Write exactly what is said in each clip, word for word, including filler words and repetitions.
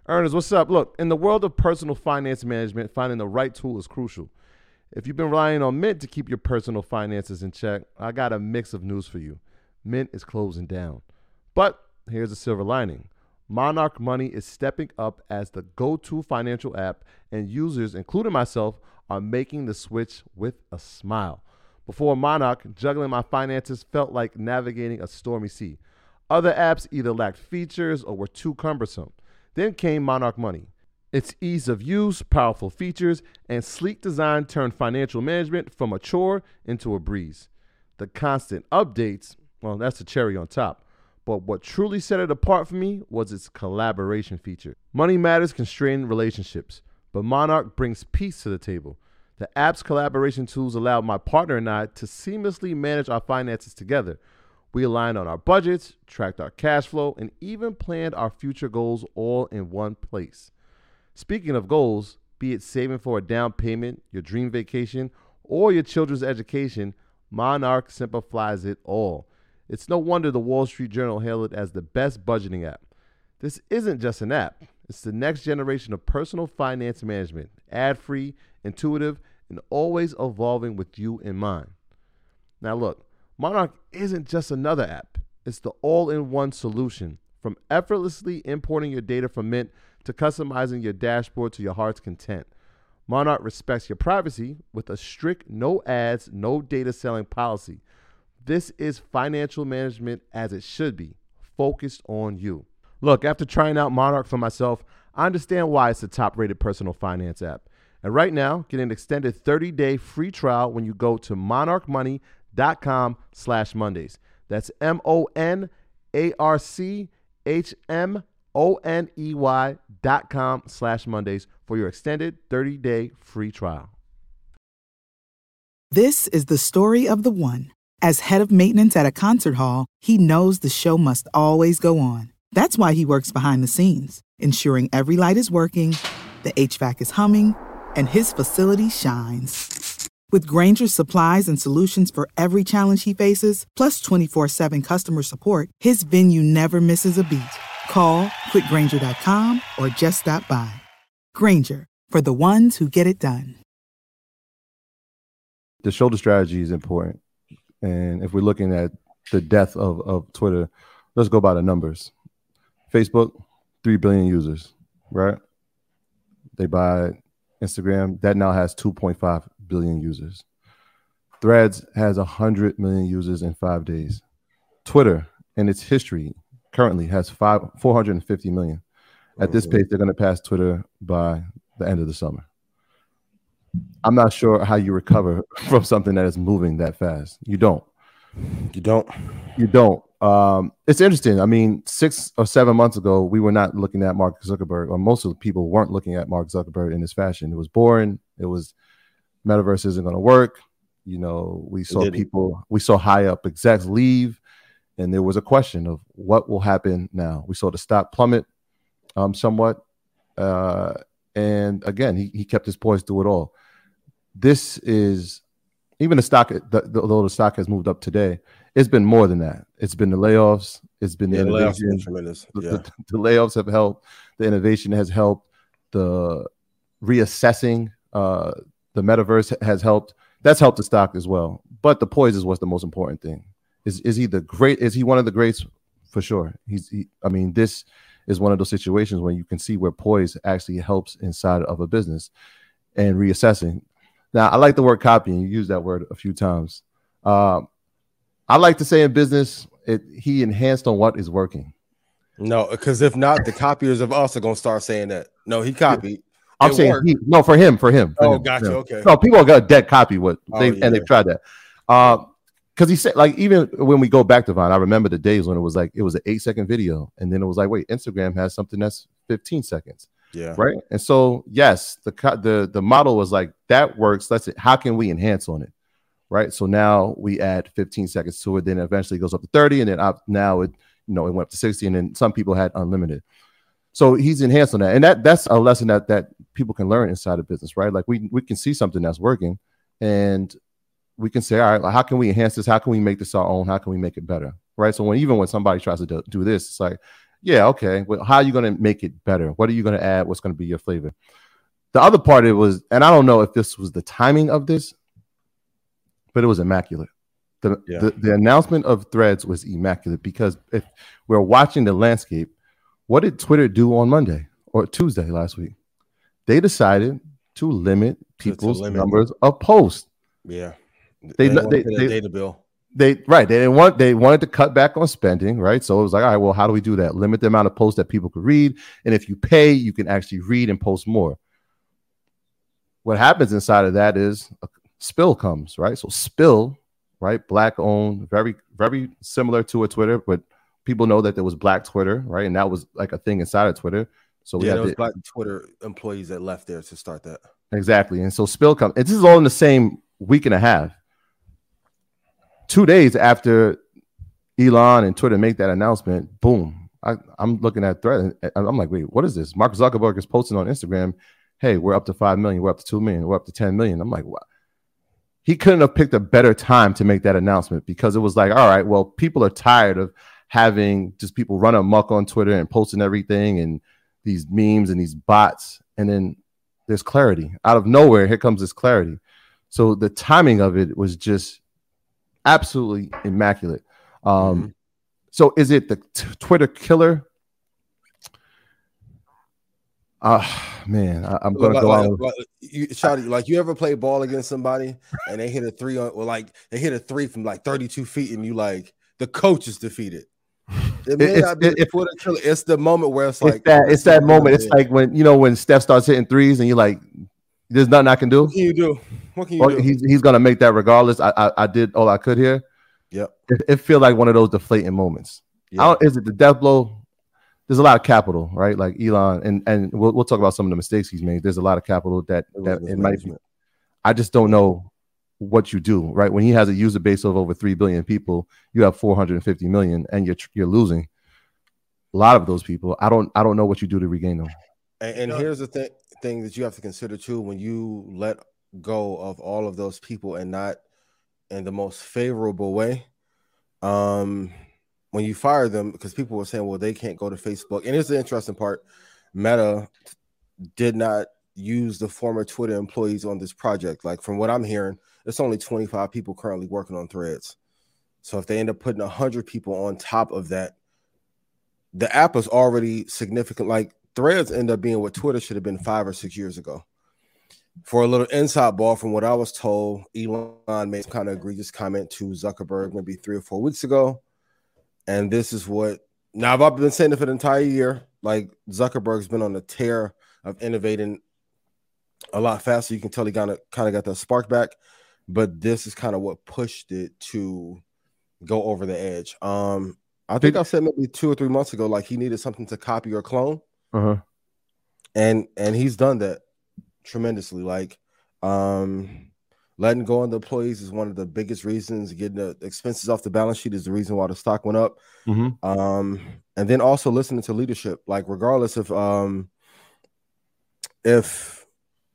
Ernest, what's up? Look, in the world of personal finance management, finding the right tool is crucial. If you've been relying on Mint to keep your personal finances in check, I got a mix of news for you. Mint is closing down. But here's a silver lining. Monarch Money is stepping up as the go-to financial app, and users, including myself, are making the switch with a smile. Before Monarch, juggling my finances felt like navigating a stormy sea. Other apps either lacked features or were too cumbersome. Then came Monarch Money. Its ease of use, powerful features, and sleek design turned financial management from a chore into a breeze. The constant updates, well, that's the cherry on top. But what truly set it apart for me was its collaboration feature. Money matters constrain relationships, but Monarch brings peace to the table. The app's collaboration tools allow my partner and I to seamlessly manage our finances together. We aligned on our budgets, tracked our cash flow, and even planned our future goals all in one place. Speaking of goals, be it saving for a down payment, your dream vacation, or your children's education, Monarch simplifies it all. It's no wonder the Wall Street Journal hailed it as the best budgeting app. This isn't just an app. It's the next generation of personal finance management, ad-free, intuitive, and always evolving with you in mind. Now look, Monarch isn't just another app. It's the all-in-one solution. From effortlessly importing your data from Mint to customizing your dashboard to your heart's content. Monarch respects your privacy with a strict no ads, no data selling policy. This is financial management as it should be, focused on you. Look, after trying out Monarch for myself, I understand why it's the top-rated personal finance app. And right now, get an extended thirty-day free trial when you go to monarchmoney.com slash Mondays. That's M-O-N-A-R-C-H-M-O-N-E-Y dot com slash Mondays for your extended thirty-day free trial. This is the story of the one. As head of maintenance at a concert hall, he knows the show must always go on. That's why he works behind the scenes, ensuring every light is working, the H V A C is humming, and his facility shines. With Grainger's supplies and solutions for every challenge he faces, plus twenty-four seven customer support, his venue never misses a beat. Call quick grainger dot com or just stop by. Grainger, for the ones who get it done. The shoulder strategy is important. And if we're looking at the death of, of Twitter, let's go by the numbers. Facebook, three billion users, right? They buy Instagram. That now has two point five billion users. Threads has one hundred million users in five days. Twitter, in its history, currently has five, four hundred fifty million. At this pace, they're going to pass Twitter by the end of the summer. I'm not sure how you recover from something that is moving that fast. You don't. You don't. You don't. Um, it's interesting. I mean, six or seven months ago, we were not looking at Mark Zuckerberg, or most of the people weren't looking at Mark Zuckerberg in this fashion. It was boring. It was metaverse isn't going to work. You know, we saw people, we saw high up execs leave, and there was a question of what will happen now. We saw the stock plummet um, somewhat. Uh, and again, he, he kept his poise through it all. This is even the stock, the, the, although the stock has moved up today, it's been more than that. It's been the layoffs. It's been the yeah, innovation. The, tremendous. Yeah. The, the layoffs have helped. The innovation has helped. The reassessing, uh, the metaverse has helped. That's helped the stock as well. But the poise is what's the most important thing. Is is he the great? Is he one of the greats? For sure. He's. He, I mean, this is one of those situations where you can see where poise actually helps inside of a business and reassessing. Now, I like the word copying. You use that word a few times. Um, I like to say in business, it, he enhanced on what is working. No, because if not, the copiers of us are going to start saying that. No, he copied. I'm it saying he, no for him, for him. For oh, him, gotcha. him. Okay. No, people got a dead copy what they oh, yeah. and they've tried that. Um, because he said, like, even when we go back to Vine, I remember the days when it was like it was an eight second video, and then it was like, wait, Instagram has something that's fifteen seconds. Yeah. Right. And so, yes, the the the model was like that works. Let's see, how can we enhance on it? Right. So now we add fifteen seconds to it. Then eventually it goes up to thirty, and then up, now it you know it went up to sixty, and then some people had unlimited. So he's enhanced on that, and that that's a lesson that that people can learn inside of business, right? Like we we can see something that's working, and we can say, all right, like, how can we enhance this? How can we make this our own? How can we make it better? Right. So when even when somebody tries to do, do this, it's like, yeah, okay. Well, how are you going to make it better? What are you going to add? What's going to be your flavor? The other part, it was, and I don't know if this was the timing of this, but it was immaculate. The, Yeah. the, the announcement of Threads was immaculate because if we're watching the landscape, what did Twitter do on Monday or Tuesday last week? They decided to limit people's limit. numbers of posts. Yeah. They, They, they, they, they, data bill. They right. They didn't want. They wanted to cut back on spending. Right. So it was like, all right. Well, how do we do that? Limit the amount of posts that people could read, and if you pay, you can actually read and post more. What happens inside of that is a Spill comes. Right. So Spill, right, black owned, very very similar to a Twitter, but people know that there was Black Twitter, right, and that was like a thing inside of Twitter. So we yeah, had there was the, Black Twitter employees that left there to start that. Exactly, and so Spill comes. This is all in the same week and a half. Two days after Elon and Twitter make that announcement, boom, I, I'm looking at Thread. And I'm like, wait, what is this? Mark Zuckerberg is posting on Instagram, hey, we're up to five million, we're up to two million, we're up to ten million. I'm like, what? He couldn't have picked a better time to make that announcement because it was like, all right, well, people are tired of having just people run amok on Twitter and posting everything and these memes and these bots. And then there's clarity. Out of nowhere, here comes this clarity. So the timing of it was just absolutely immaculate. Um, mm-hmm. So is it the t- Twitter killer? Uh, man, I, I'm gonna like, go like, out. Like, you, Shawty, like you ever play ball against somebody and they hit a three on, or like they hit a three from like thirty-two feet, and you like the coach is defeated. It may it's, not be it, the Twitter killer. It's the moment where it's like it's that it's that moment. It's like when you know when Steph starts hitting threes, and you're like, "There's nothing I can do." What can you do? What can you well, do? He's he's gonna make that regardless. I I, I did all I could here. Yep. It, it feels like one of those deflating moments. Yeah. I don't, is it the death blow? There's a lot of capital, right? Like Elon, and and we'll we'll talk about some of the mistakes he's made. There's a lot of capital that that it might be. I just don't know what you do, right? When he has a user base of over three billion people, you have four hundred fifty million, and you're you're losing a lot of those people. I don't I don't know what you do to regain them. And, and here's the thing thing that you have to consider too: when you let go of all of those people and not in the most favorable way, um. when you fire them, because people were saying, well, they can't go to Facebook. And here's the interesting part. Meta did not use the former Twitter employees on this project. Like from what I'm hearing, it's only twenty-five people currently working on Threads. So if they end up putting one hundred people on top of that, the app is already significant. Like Threads end up being what Twitter should have been five or six years ago. For a little inside ball, from what I was told, Elon made some kind of egregious comment to Zuckerberg maybe three or four weeks ago. And this is what now I've been saying it for the entire year. Like Zuckerberg's been on a tear of innovating a lot faster. You can tell he kind of kind of got that spark back, but this is kind of what pushed it to go over the edge. Um, I think I said maybe two or three months ago, like he needed something to copy or clone, uh-huh. and and he's done that tremendously. Like, um. Letting go of the employees is one of the biggest reasons. Getting the expenses off the balance sheet is the reason why the stock went up. Mm-hmm. Um, and then also listening to leadership, like regardless of um, if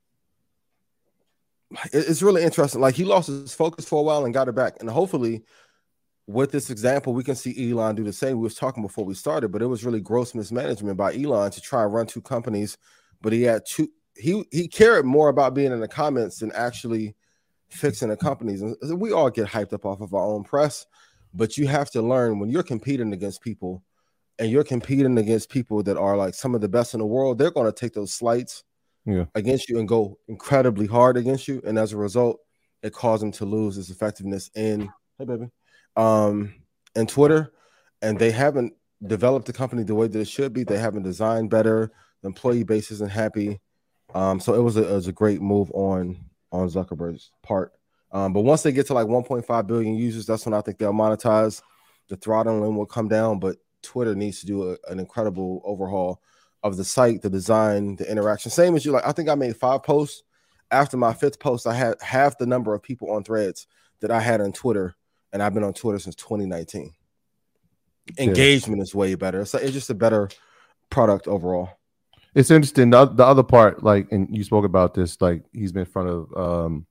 it's really interesting. Like he lost his focus for a while and got it back. And hopefully with this example, we can see Elon do the same. We was talking before we started, but it was really gross mismanagement by Elon to try and run two companies. But he had two, he he cared more about being in the comments than actually fixing the companies. And we all get hyped up off of our own press, but you have to learn when you're competing against people and you're competing against people that are like some of the best in the world, they're going to take those slights yeah. against you and go incredibly hard against you. And as a result, it caused them to lose its effectiveness in, hey baby, um, in Twitter. And they haven't developed the company the way that it should be. They haven't designed better. The employee base isn't happy. Um, so it was, a, it was a great move on on Zuckerberg's part. Um, but once they get to like one point five billion users, that's when I think they'll monetize. The throttling will come down, but Twitter needs to do a, an incredible overhaul of the site, the design, the interaction. Same as you. Like I think I made five posts. After my fifth post, I had half the number of people on Threads that I had on Twitter, and I've been on Twitter since twenty nineteen. Yeah. Engagement is way better. It's, it's just a better product overall. It's interesting. The, the other part, like, and you spoke about this, like he's been in front of um,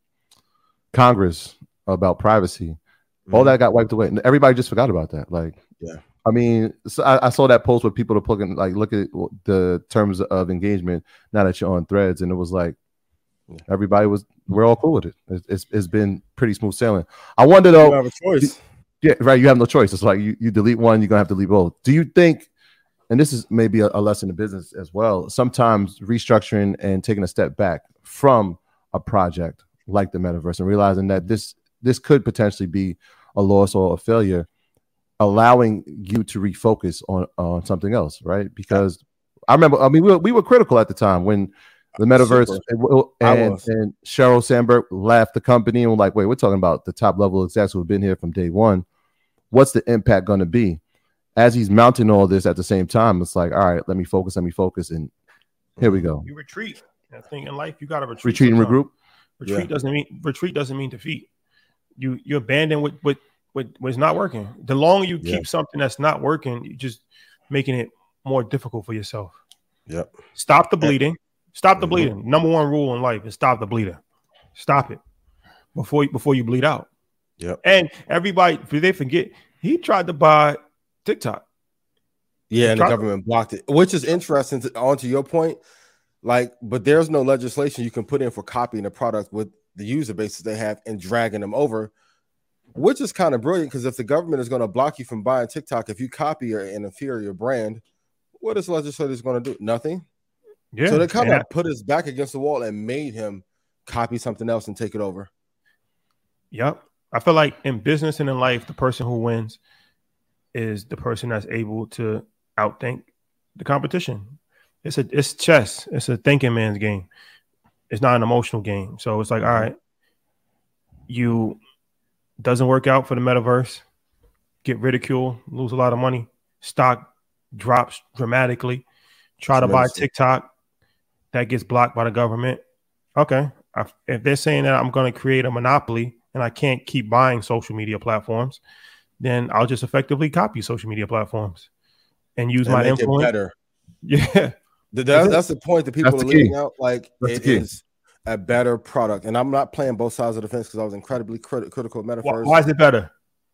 Congress about privacy. Mm-hmm. All that got wiped away. And everybody just forgot about that. Like, yeah, I mean, so I, I saw that post where people are looking like look at the terms of engagement now that you're on Threads, and it was like everybody was we're all cool with it. It's it's, it's been pretty smooth sailing. I wonder though. You have a choice. Yeah, right. You have no choice. It's like you, you delete one, you're gonna have to delete both. Do you think? And this is maybe a, a lesson in business as well. Sometimes restructuring and taking a step back from a project like the metaverse and realizing that this this could potentially be a loss or a failure, allowing you to refocus on on something else, right? Because I remember, I mean, we were, we were critical at the time when the metaverse and, and Sheryl Sandberg left the company and we're like, wait, we're talking about the top level execs who have been here from day one. What's the impact going to be? As he's mounting all this at the same time, it's like, all right, let me focus, let me focus, and here we go. You retreat. I think in life you got to retreat. Retreat and regroup. Retreat yeah. doesn't mean retreat doesn't mean defeat. You you abandon what what what what's not working. The longer you yeah. keep something that's not working, you're just making it more difficult for yourself. Yep. Stop the bleeding. Stop the mm-hmm. bleeding. Number one rule in life is stop the bleeding. Stop it before before you bleed out. Yep. And everybody, they forget he tried to buy TikTok. Yeah, and the government blocked it, which is interesting. To, on to your point, like, but there's no legislation you can put in for copying a product with the user bases they have and dragging them over, which is kind of brilliant because if the government is going to block you from buying TikTok, if you copy an inferior brand, what is legislators going to do? Nothing. Yeah. So they kind of put his back against the wall and made him copy something else and take it over. Yep. I feel like in business and in life, the person who wins is the person that's able to outthink the competition. It's a it's chess. It's a thinking man's game. It's not an emotional game. So it's like, all right, you doesn't work out for the metaverse, get ridiculed, lose a lot of money, stock drops dramatically, try to buy TikTok, that gets blocked by the government. Okay, I, if they're saying that I'm going to create a monopoly and I can't keep buying social media platforms, then I'll just effectively copy social media platforms and use and my influence. Better. Yeah. That, that's the point that people that's are leaving out. Like that's it is a better product. And I'm not playing both sides of the fence because I was incredibly crit- critical of Metaverse. Why, why is it better?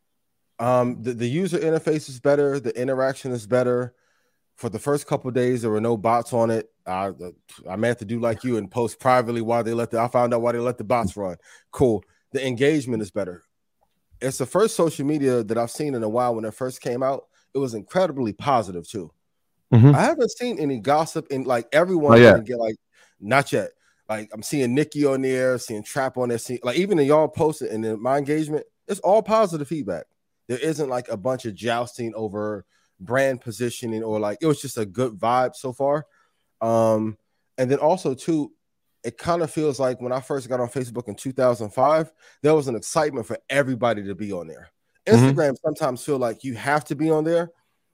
Um, the, the user interface is better. The interaction is better. For the first couple of days, there were no bots on it. I, I meant to do like you and post privately why they let the, I found out why they let the bots run. Cool. The engagement is better. It's the first social media that I've seen in a while. When it first came out, it was incredibly positive too. Mm-hmm. I haven't seen any gossip in like everyone oh, get like not yet. Like I'm seeing Nikki on there, seeing Trap on there, seeing, like even in y'all posted and in my engagement, it's all positive feedback. There isn't like a bunch of jousting over brand positioning or like it was just a good vibe so far. Um, and then also too, it kind of feels like when I first got on Facebook in two thousand five, there was an excitement for everybody to be on there. Instagram mm-hmm. sometimes feel like you have to be on there.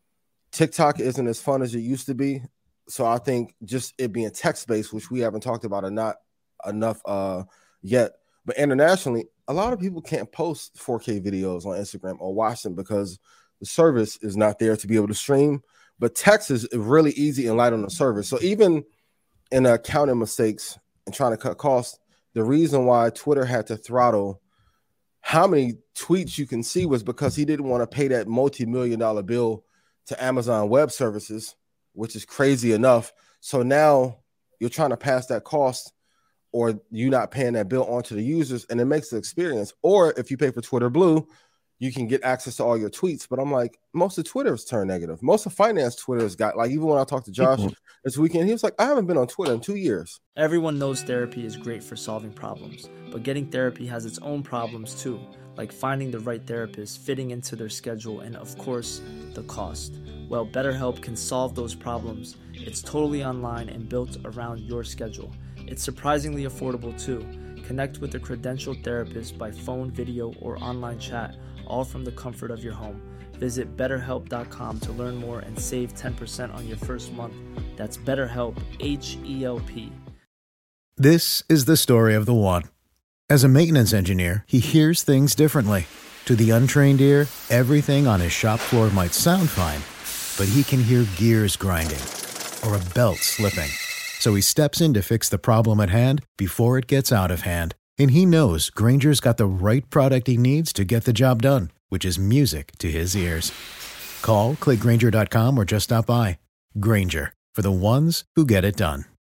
TikTok isn't as fun as it used to be. So I think just it being text-based, which we haven't talked about or not enough uh, yet. But internationally, a lot of people can't post four K videos on Instagram or watch them because the service is not there to be able to stream. But text is really easy and light on the service. So even in accounting mistakes and trying to cut costs, the reason why Twitter had to throttle how many tweets you can see was because he didn't want to pay that multi-million dollar bill to Amazon Web Services, which is crazy enough. So now you're trying to pass that cost or you not paying that bill onto the users, and it makes the experience. Or if you pay for Twitter Blue, you can get access to all your tweets. But I'm like, most of Twitter's turned negative. Most of finance Twitter's got, like, even when I talked to Josh mm-hmm. this weekend, he was like, I haven't been on Twitter in two years. Everyone knows therapy is great for solving problems, but getting therapy has its own problems too, like finding the right therapist, fitting into their schedule, and of course, the cost. Well, BetterHelp can solve those problems. It's totally online and built around your schedule. It's surprisingly affordable too. Connect with a credentialed therapist by phone, video, or online chat, all from the comfort of your home. Visit better help dot com to learn more and save ten percent on your first month. That's BetterHelp, H E L P. This is the story of the one. As a maintenance engineer, he hears things differently. To the untrained ear, everything on his shop floor might sound fine, but he can hear gears grinding or a belt slipping. So he steps in to fix the problem at hand before it gets out of hand. And he knows Grainger's got the right product he needs to get the job done, which is music to his ears. Call, click Grainger dot com, or just stop by. Grainger, for the ones who get it done.